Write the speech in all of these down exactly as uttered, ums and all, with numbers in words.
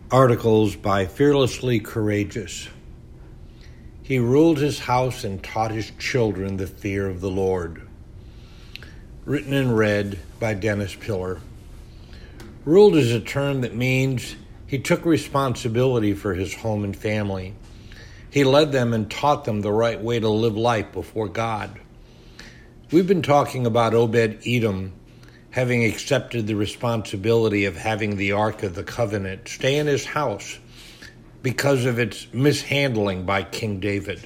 Articles by Fearlessly Courageous. He ruled his house and taught his children the fear of the Lord. Written and read by Dennis Pillar. Ruled is a term that means he took responsibility for his home and family. He led them and taught them the right way to live life before God. We've been talking about Obed-Edom having accepted the responsibility of having the Ark of the Covenant stay in his house because of its mishandling by King David.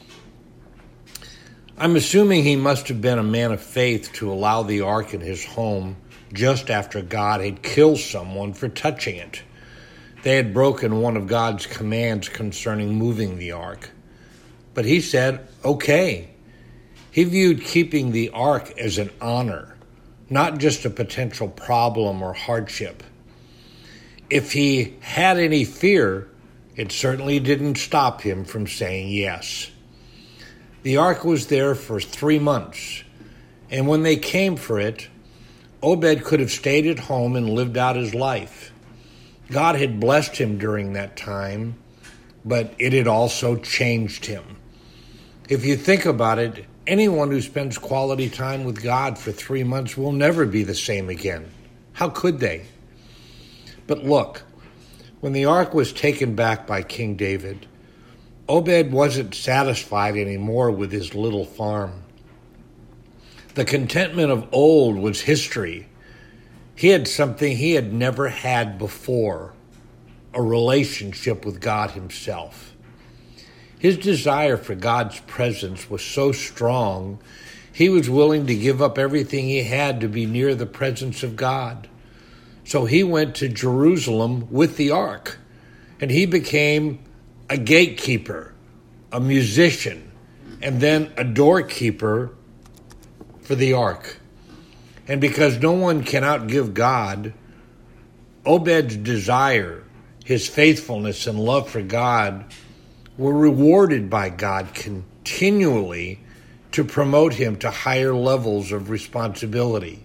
I'm assuming he must have been a man of faith to allow the Ark in his home just after God had killed someone for touching it. They had broken one of God's commands concerning moving the Ark. But he said, okay. He viewed keeping the Ark as an honor, not just a potential problem or hardship. If he had any fear, it certainly didn't stop him from saying yes. The Ark was there for three months, and when they came for it, Obed could have stayed at home and lived out his life. God had blessed him during that time, but it had also changed him. If you think about it, anyone who spends quality time with God for three months will never be the same again. How could they? But look, when the Ark was taken back by King David, Obed wasn't satisfied anymore with his little farm. The contentment of old was history. He had something he had never had before, a relationship with God himself. His desire for God's presence was so strong, he was willing to give up everything he had to be near the presence of God. So he went to Jerusalem with the Ark, and he became a gatekeeper, a musician, and then a doorkeeper for the Ark. And because no one can outgive God, Obed's desire, his faithfulness and love for God were rewarded by God continually to promote him to higher levels of responsibility.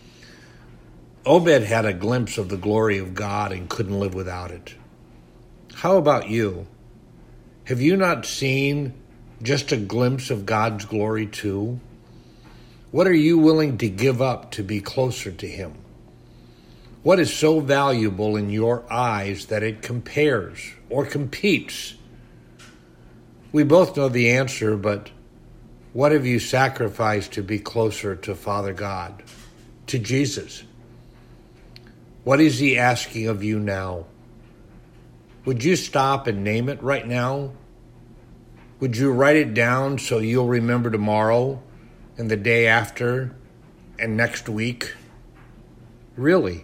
Obed had a glimpse of the glory of God and couldn't live without it. How about you? Have you not seen just a glimpse of God's glory too? What are you willing to give up to be closer to him? What is so valuable in your eyes that it compares or competes? We both know the answer, but what have you sacrificed to be closer to Father God, to Jesus? What is he asking of you now? Would you stop and name it right now? Would you write it down so you'll remember tomorrow and the day after and next week? Really?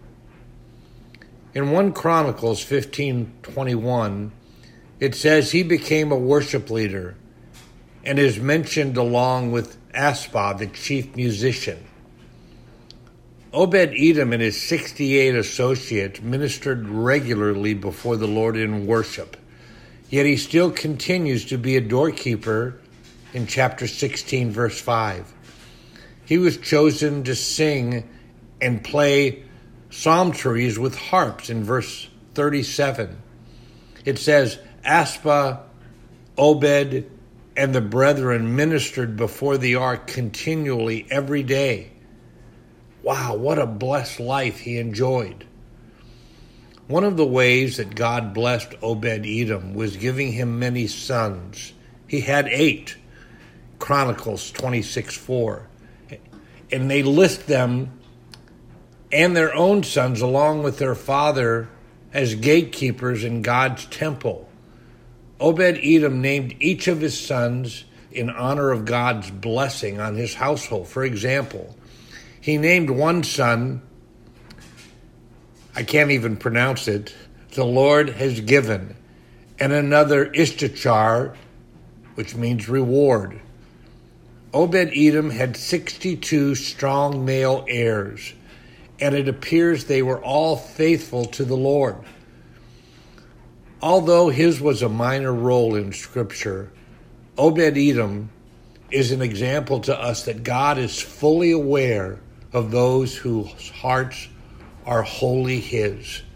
In First Chronicles fifteen twenty-one, it says he became a worship leader and is mentioned along with Asaph, the chief musician. Obed-Edom and his sixty-eight associates ministered regularly before the Lord in worship, yet he still continues to be a doorkeeper in chapter sixteen, verse five. He was chosen to sing and play psalteries with harps in verse thirty-seven. It says, Asaph, Obed, and the brethren ministered before the Ark continually every day. Wow, what a blessed life he enjoyed. One of the ways that God blessed Obed-Edom was giving him many sons. He had eight, Chronicles twenty-six four. And they list them and their own sons along with their father as gatekeepers in God's temple. Obed-Edom named each of his sons in honor of God's blessing on his household. For example, he named one son, I can't even pronounce it, the Lord has given, and another Issachar, which means reward. Obed-Edom had sixty-two strong male heirs, and it appears they were all faithful to the Lord. Although his was a minor role in Scripture, Obed-Edom is an example to us that God is fully aware of those whose hearts are wholly his.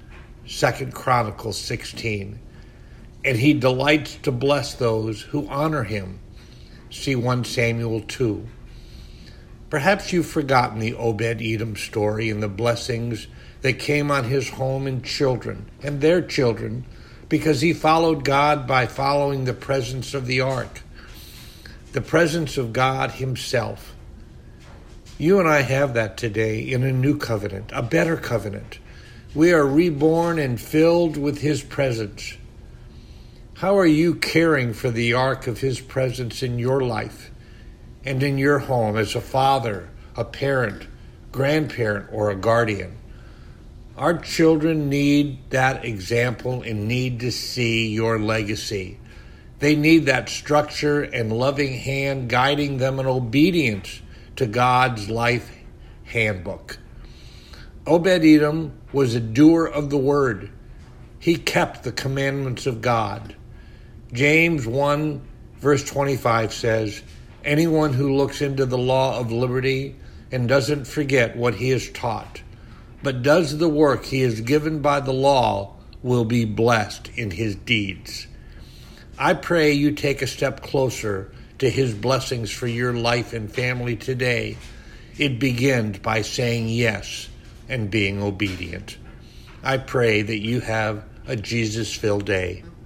Second Chronicles sixteen. And he delights to bless those who honor him. See First Samuel two. Perhaps you've forgotten the Obed-Edom story and the blessings that came on his home and children and their children because he followed God by following the presence of the ark, the presence of God himself. You and I have that today in a new covenant, a better covenant. We are reborn and filled with his presence. How are you caring for the ark of his presence in your life and in your home as a father, a parent, grandparent, or a guardian? Our children need that example and need to see your legacy. They need that structure and loving hand guiding them in obedience to God's life handbook. Obed-Edom was a doer of the word. He kept the commandments of God. James one, verse twenty-five says, anyone who looks into the law of liberty and doesn't forget what he is taught, but does the work he is given by the law, will be blessed in his deeds. I pray you take a step closer to his blessings for your life and family today. It begins by saying yes and being obedient. I pray that you have a Jesus-filled day.